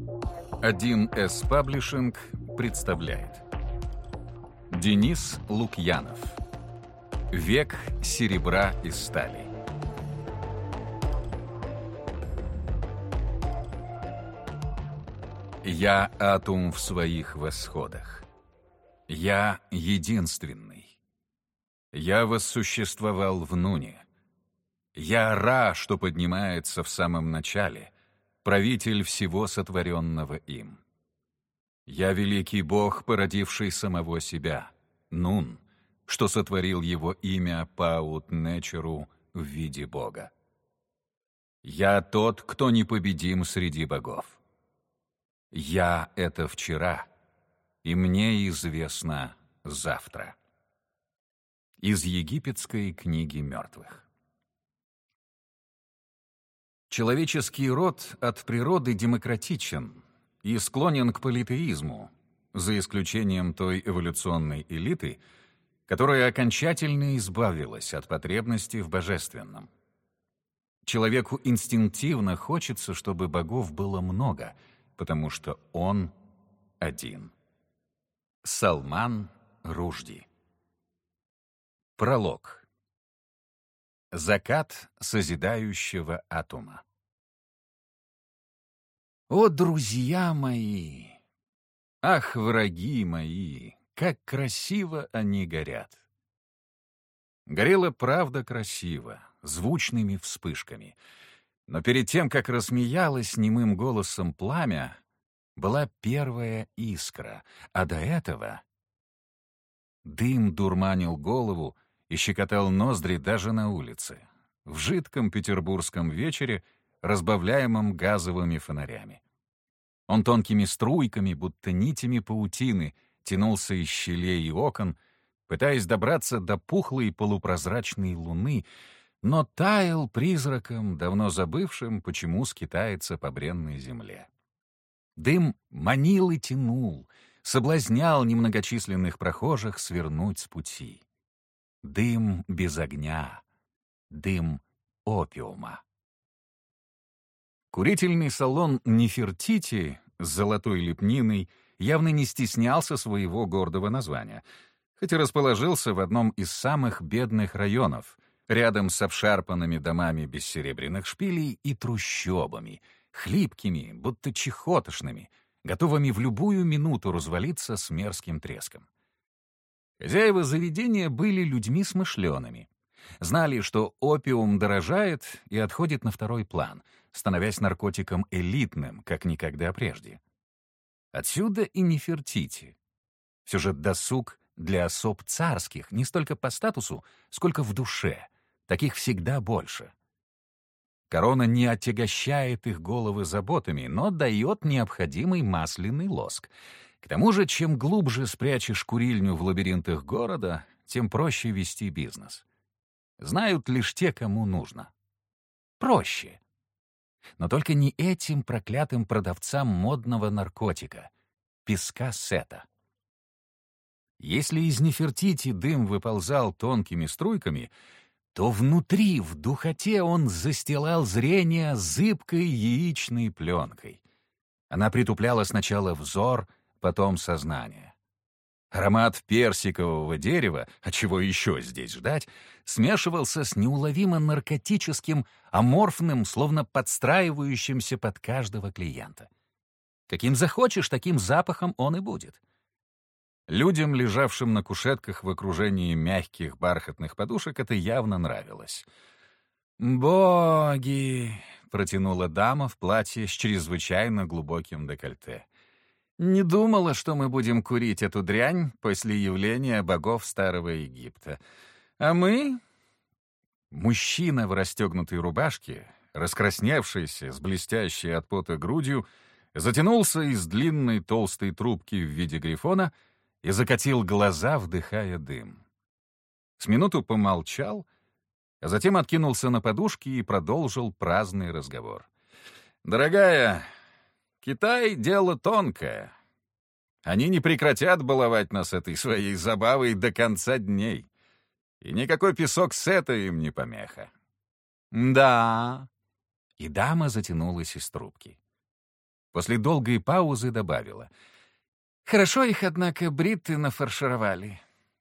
1С Паблишинг представляет. Денис Лукьянов. Век серебра и стали. Я атом в своих восходах. Я единственный. Я воссуществовал в Нуне. Я Ра, что поднимается в самом начале, правитель всего сотворенного им. Я великий Бог, породивший самого себя, Нун, что сотворил его имя Паут-Нечеру в виде Бога. Я тот, кто непобедим среди богов. Я — это вчера, и мне известно завтра. Из египетской книги мертвых. Человеческий род от природы демократичен и склонен к политеизму, за исключением той эволюционной элиты, которая окончательно избавилась от потребности в божественном. Человеку инстинктивно хочется, чтобы богов было много, потому что он один. Салман Рушди. Пролог. Закат созидающего атома. О, друзья мои! Ах, враги мои! Как красиво они горят! Горело правда красиво, звучными вспышками. Но перед тем, как рассмеялось немым голосом пламя, была первая искра, а до этого дым дурманил голову и щекотал ноздри даже на улице, в жидком петербургском вечере, разбавляемом газовыми фонарями. Он тонкими струйками, будто нитями паутины, тянулся из щелей и окон, пытаясь добраться до пухлой полупрозрачной луны, но таял призраком, давно забывшим, почему скитается по бренной земле. Дым манил и тянул, соблазнял немногочисленных прохожих свернуть с пути. Дым без огня, дым опиума. Курительный салон Нефертити с золотой лепниной явно не стеснялся своего гордого названия, хоть и расположился в одном из самых бедных районов, рядом с обшарпанными домами без серебряных шпилей и трущобами, хлипкими, будто чехотошными, готовыми в любую минуту развалиться с мерзким треском. Хозяева заведения были людьми смышленными. Знали, что опиум дорожает и отходит на второй план, становясь наркотиком элитным, как никогда прежде. Отсюда и Нефертити. Все же досуг для особ царских не столько по статусу, сколько в душе. Таких всегда больше. Корона не отягощает их головы заботами, но дает необходимый масляный лоск. К тому же, чем глубже спрячешь курильню в лабиринтах города, тем проще вести бизнес. Знают лишь те, кому нужно. Проще. Но только не этим проклятым продавцам модного наркотика — песка Сета. Если из Нефертити дым выползал тонкими струйками, то внутри, в духоте, он застилал зрение зыбкой яичной пленкой. Она притупляла сначала взор, потом сознание. Аромат персикового дерева, а чего еще здесь ждать, смешивался с неуловимо наркотическим, аморфным, словно подстраивающимся под каждого клиента. Каким захочешь, таким запахом он и будет. Людям, лежавшим на кушетках в окружении мягких бархатных подушек, это явно нравилось. «Боги!» — протянула дама в платье с чрезвычайно глубоким декольте. «Не думала, что мы будем курить эту дрянь после явления богов Старого Египта. А мы...» Мужчина в расстегнутой рубашке, раскрасневшийся, с блестящей от пота грудью, затянулся из длинной толстой трубки в виде грифона и закатил глаза, вдыхая дым. С минуту помолчал, а затем откинулся на подушки и продолжил праздный разговор. «Дорогая, Китай — дело тонкое. Они не прекратят баловать нас этой своей забавой до конца дней. И никакой песок Сета им не помеха». «Да». И дама затянулась из трубки. После долгой паузы добавила. «Хорошо их, однако, бритты нафаршировали.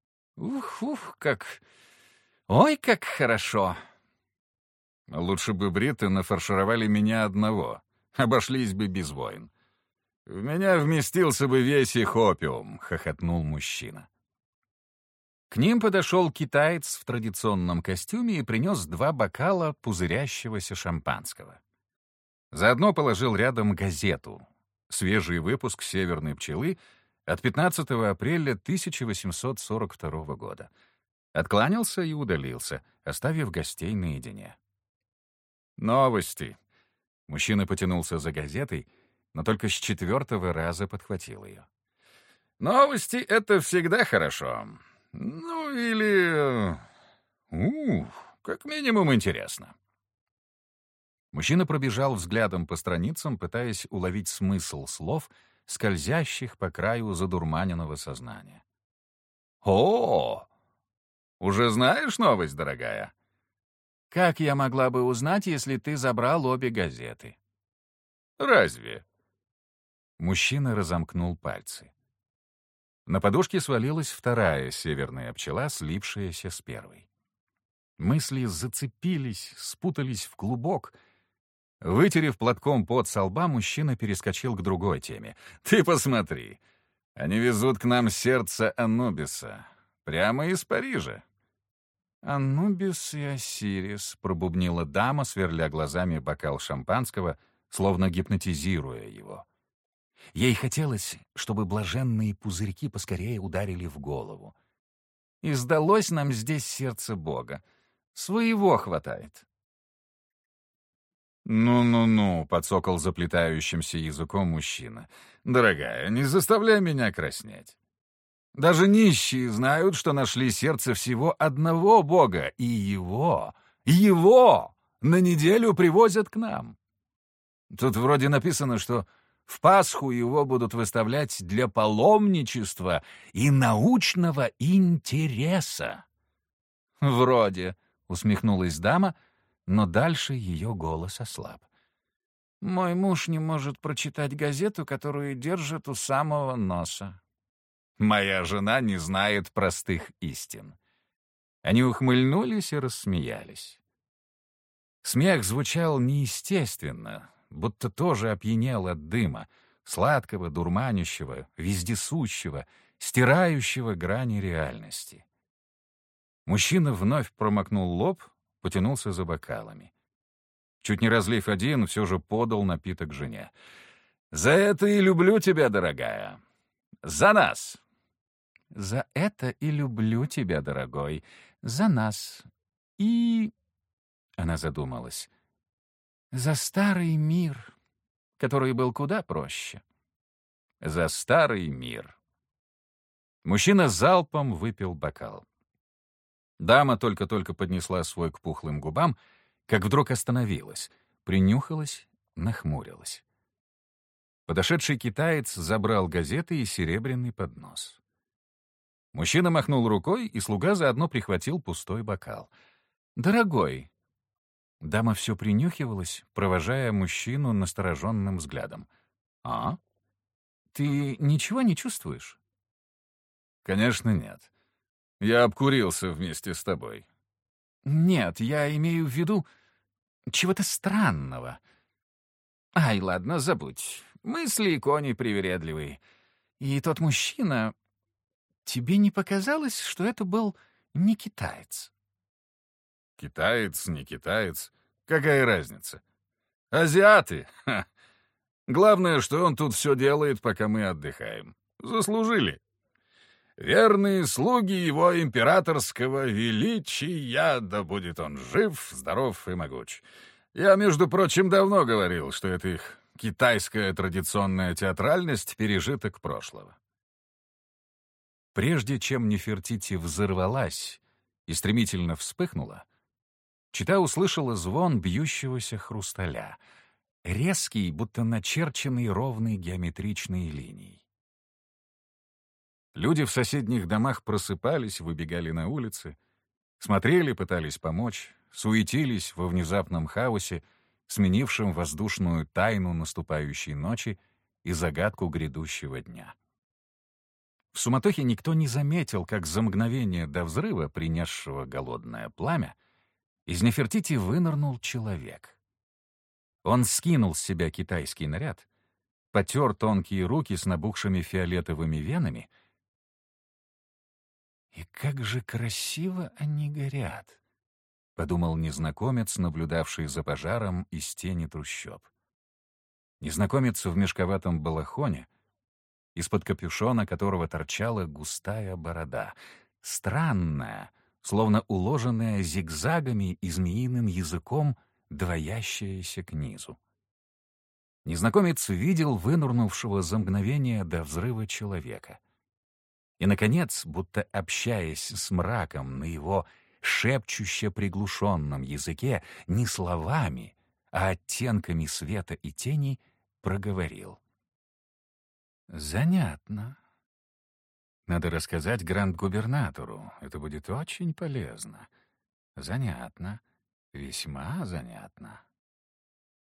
Ух, как... Ой, как хорошо!» «Лучше бы бритты нафаршировали меня одного. Обошлись бы без войн. В меня вместился бы весь их опиум», — хохотнул мужчина. К ним подошел китаец в традиционном костюме и принес 2 бокала пузырящегося шампанского. Заодно положил рядом газету, свежий выпуск «Северной пчелы» от 15 апреля 1842 года. Откланялся и удалился, оставив гостей наедине. «Новости». Мужчина потянулся за газетой, но только с 4-го раза подхватил ее. «Новости — это всегда хорошо. Ну, или... как минимум интересно». Мужчина пробежал взглядом по страницам, пытаясь уловить смысл слов, скользящих по краю задурманенного сознания. «О, уже знаешь новость, дорогая?» «Как я могла бы узнать, если ты забрал обе газеты?» «Разве?» Мужчина разомкнул пальцы. На подушке свалилась 2-я северная пчела, слипшаяся с 1-й. Мысли зацепились, спутались в клубок. Вытерев платком пот со лба, мужчина перескочил к другой теме. «Ты посмотри! Они везут к нам сердце Анубиса. Прямо из Парижа». «Анубис и Осирис», — пробубнила дама, сверля глазами бокал шампанского, словно гипнотизируя его. Ей хотелось, чтобы блаженные пузырьки поскорее ударили в голову. «И сдалось нам здесь сердце Бога. Своего хватает». «Ну-ну-ну», — подсокал заплетающимся языком мужчина. «Дорогая, не заставляй меня краснеть. Даже нищие знают, что нашли сердце всего одного Бога, и его на неделю привозят к нам. Тут вроде написано, что в Пасху его будут выставлять для паломничества и научного интереса». «Вроде», — усмехнулась дама, но дальше ее голос ослаб. «Мой муж не может прочитать газету, которую держит у самого носа». «Моя жена не знает простых истин». Они ухмыльнулись и рассмеялись. Смех звучал неестественно, будто тоже опьянел от дыма, сладкого, дурманящего, вездесущего, стирающего грани реальности. Мужчина вновь промокнул лоб, потянулся за бокалами. Чуть не разлив один, все же подал напиток жене. «За это и люблю тебя, дорогая. За нас!» «За это и люблю тебя, дорогой. За нас. И...» Она задумалась. «За старый мир, который был куда проще». «За старый мир». Мужчина залпом выпил бокал. Дама только-только поднесла свой к пухлым губам, как вдруг остановилась, принюхалась, нахмурилась. Подошедший китаец забрал газеты и серебряный поднос. Мужчина махнул рукой, и слуга заодно прихватил пустой бокал. «Дорогой!» Дама все принюхивалась, провожая мужчину настороженным взглядом. «А? Ты ничего не чувствуешь?» «Конечно, нет. Я обкурился вместе с тобой». «Нет, я имею в виду чего-то странного». «Ай, ладно, забудь. Мысли и кони привередливые. И тот мужчина... Тебе не показалось, что это был не китаец?» «Китаец, не китаец. Какая разница? Азиаты! Ха. Главное, что он тут все делает, пока мы отдыхаем. Заслужили. Верные слуги его императорского величия, да будет он жив, здоров и могуч. Я, между прочим, давно говорил, что это их китайская традиционная театральность — пережиток прошлого». Прежде чем Нефертити взорвалась и стремительно вспыхнула, чета услышала звон бьющегося хрусталя, резкий, будто начерченный ровной геометричной линией. Люди в соседних домах просыпались, выбегали на улицы, смотрели, пытались помочь, суетились во внезапном хаосе, сменившим воздушную тайну наступающей ночи и загадку грядущего дня. В суматохе никто не заметил, как за мгновение до взрыва, принесшего голодное пламя, из Нефертити вынырнул человек. Он скинул с себя китайский наряд, потер тонкие руки с набухшими фиолетовыми венами. «И как же красиво они горят!» — подумал незнакомец, наблюдавший за пожаром из тени трущоб. Незнакомец в мешковатом балахоне, из-под капюшона которого торчала густая борода, странная, словно уложенная зигзагами и змеиным языком, двоящаяся к низу. Незнакомец видел вынурнувшего за мгновение до взрыва человека. И, наконец, будто общаясь с мраком на его шепчуще-приглушенном языке, не словами, а оттенками света и тени, проговорил. «Занятно. Надо рассказать гранд-губернатору. Это будет очень полезно. Занятно. Весьма занятно».